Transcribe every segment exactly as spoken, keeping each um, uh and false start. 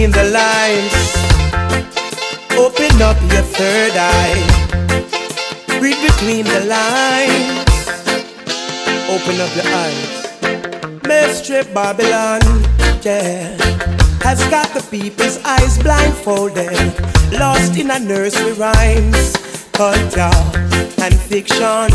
between the lines. Open up your third eye. Read between the lines. Open up your eyes. Mystery Babylon, yeah, has got the people's eyes blindfolded, lost in a nursery rhymes, culture and fiction.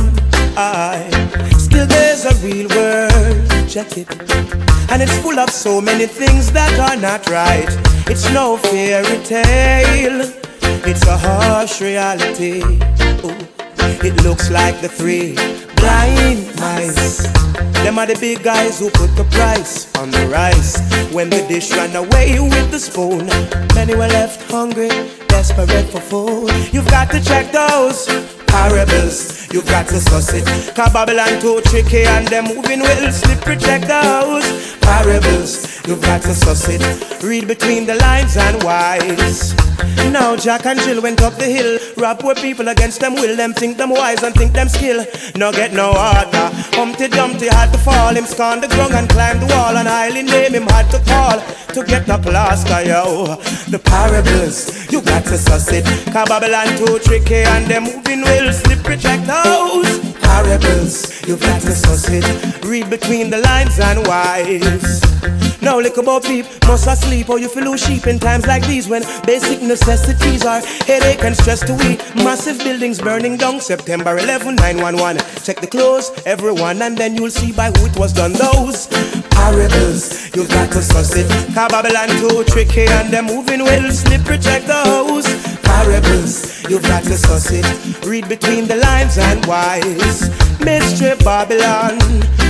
I still there's a real world, check it, and it's full of so many things that are not right. It's no fairy tale, it's a harsh reality. Ooh. It looks like the three blind mice. Them are the big guys who put the price on the rice. When the dish ran away with the spoon, many were left hungry, desperate for food. You've got to check those parables, you've got to suss it. Cause Babylon too tricky and them moving will slippery. Check those parables, you've got to suss it. Read between the lines and wise. Now Jack and Jill went up the hill, rap with people against them will. Them think them wise and think them skill. No get no harder. Humpty Dumpty had to fall. Him scorn the ground and climb the wall. And highly name him had to call to get the plaster, yo. The parables, you got to suss it. Cause Babylon too tricky and them moving will slippery. Check those parables, you got to suss it. Read between the lines and wise. Now look about people must asleep or you feel lose sheep in times like these when basic necessities are headache and stress to eat. Massive buildings burning down September eleventh, nine one one. Check the clothes, everyone, and then you'll see by who it was done. Those parables, you've got to suss it. Cause Babylon too tricky and them moving will slippery. Check those parables, you've got to suss it. Read between the lines and wise. Mystery Babylon,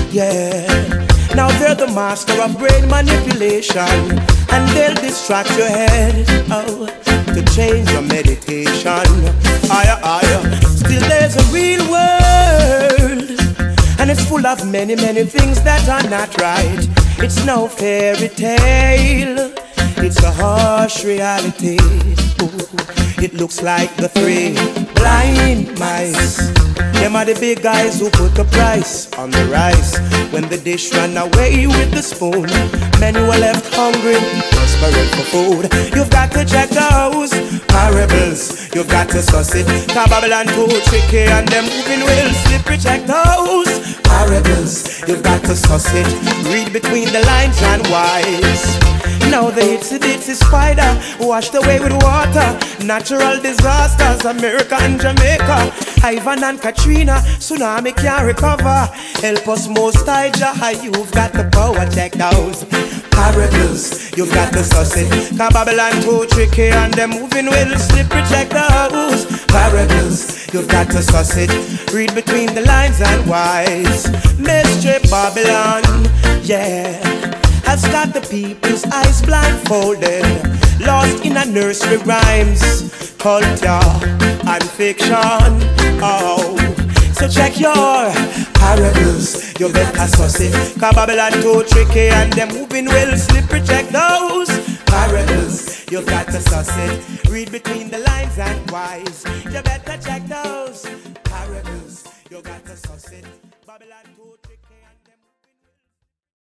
yeah. Now they're the master of brain manipulation, and they'll distract your head, oh, to change your meditation. Higher, higher. Still there's a real world, and it's full of many, many things that are not right. It's no fairy tale, it's a harsh reality. Ooh, it looks like the three blind mice. Them are the big guys who put the price on the rice. When the dish ran away with the spoon, many were left hungry, desperate for food. You've got to check those parables, you've got to suss it. Cause Babylon too tricky and them moving will slippery. Check those parables, you've got to suss it. Read between the lines and wise. Now the itsy bitsy spider washed away with water. Natural disasters, America and Jamaica, Ivan and Katrina, tsunami can't recover. Help us most high Jah, you've got the power. Check those parables, you've got to suss it. Cause Babylon too tricky and them moving will slippery. Check those parables, you've got to suss it. Read between the lines and wise. Mystery Babylon, yeah, has got the people's eyes blindfolded, lost in a nursery rhymes, culture and fiction. Oh, so check your parables, you better suss it. Cause Babylon too tricky and them moving will slippery. Check those parables, you've got to suss it. Read between the lines and wise. You better check those parables, you got to suss it. Babylon too tricky.